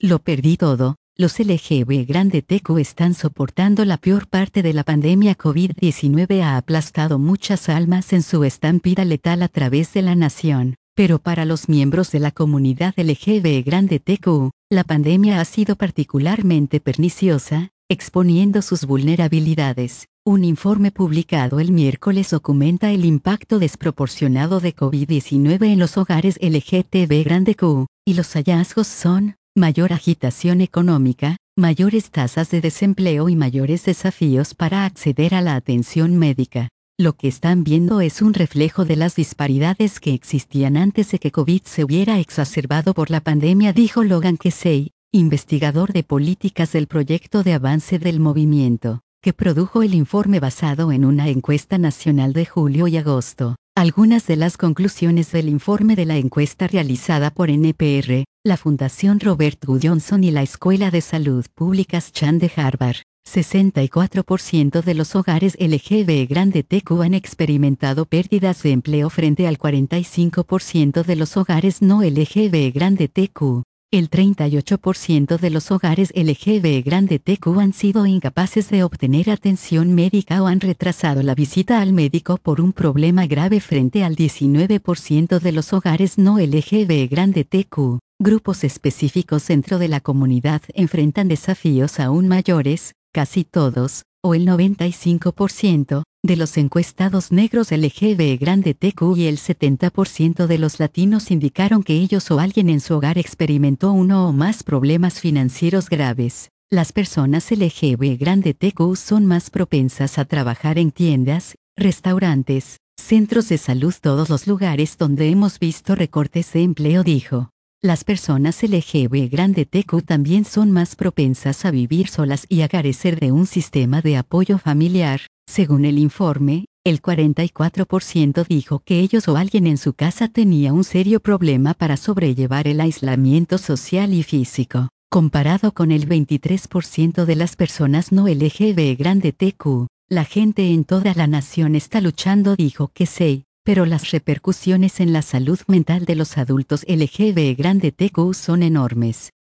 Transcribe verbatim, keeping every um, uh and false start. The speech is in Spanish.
Lo perdí todo. Los L G B T Q están soportando la peor parte de la pandemia COVID diecinueve. Ha aplastado muchas almas en su estampida letal a través de la nación. Pero para los miembros de la comunidad L G B T Q, la pandemia ha sido particularmente perniciosa, exponiendo sus vulnerabilidades. Un informe publicado el miércoles documenta el impacto desproporcionado de COVID diecinueve en los hogares L G B T Q, y los hallazgos son: mayor agitación económica, mayores tasas de desempleo y mayores desafíos para acceder a la atención médica. Lo que están viendo es un reflejo de las disparidades que existían antes de que COVID se hubiera exacerbado por la pandemia, dijo Logan Kesey, investigador de políticas del Proyecto de Avance del Movimiento, que produjo el informe basado en una encuesta nacional de julio y agosto. Algunas de las conclusiones del informe de la encuesta realizada por N P R, la Fundación Robert Wood Johnson y la Escuela de Salud Pública Chan de Harvard. sesenta y cuatro por ciento de los hogares L G B T Q han experimentado pérdidas de empleo frente al cuarenta y cinco por ciento de los hogares no L G B T Q. El treinta y ocho por ciento de los hogares L G B T Q han sido incapaces de obtener atención médica o han retrasado la visita al médico por un problema grave frente al diecinueve por ciento de los hogares no L G B T Q. Grupos específicos dentro de la comunidad enfrentan desafíos aún mayores. Casi todos, o el noventa y cinco por ciento, de los encuestados negros L G B T Q y el setenta por ciento de los latinos indicaron que ellos o alguien en su hogar experimentó uno o más problemas financieros graves. Las personas L G B T Q son más propensas a trabajar en tiendas, restaurantes, centros de salud, todos los lugares donde hemos visto recortes de empleo, dijo. Las personas L G B T Q también son más propensas a vivir solas y a carecer de un sistema de apoyo familiar. Según el informe, el cuarenta y cuatro por ciento dijo que ellos o alguien en su casa tenía un serio problema para sobrellevar el aislamiento social y físico, comparado con el veintitrés por ciento de las personas no L G B T Q. La gente en toda la nación está luchando, dijo Kesey. Pero las repercusiones en la salud mental de los adultos L G B T Q son enormes.